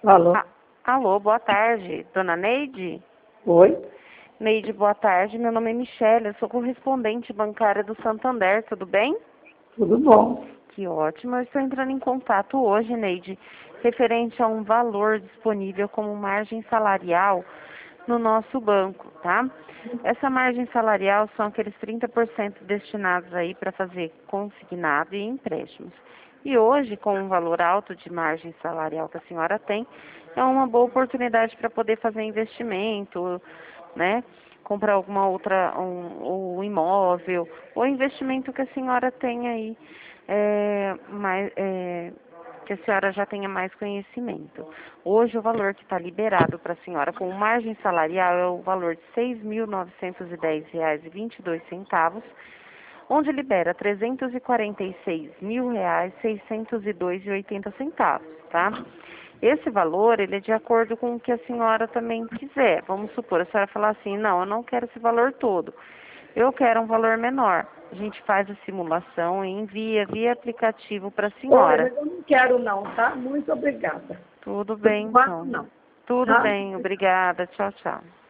Alô? Alô, boa tarde. Dona Neide? Oi? Neide, boa tarde. Meu nome é Michele, eu sou correspondente bancária do Santander, tudo bem? Tudo bom? Que ótimo. Eu estou entrando em contato hoje, Neide, referente a um valor disponível como margem salarial no nosso banco, tá? Essa margem salarial são aqueles 30% destinados aí para fazer consignado e empréstimos. E hoje, com um valor alto de margem salarial que a senhora tem, é uma boa oportunidade para poder fazer investimento, né? Comprar alguma outra, um imóvel, ou investimento que a senhora tem aí, que a senhora já tenha mais conhecimento. Hoje, o valor que está liberado para a senhora com margem salarial é o valor de R$ 6.910,22, onde libera R$ 346.602,80, tá? Esse valor, ele é de acordo com o que a senhora também quiser. Vamos supor, a senhora falar assim, não, eu não quero esse valor todo. Eu quero um valor menor. A gente faz a simulação e envia via aplicativo para a Olha, senhora. mas eu não quero não, tá? Muito obrigada. Tudo Por bem, enquanto então. não, Tudo tá? bem, obrigada. Tchau, tchau.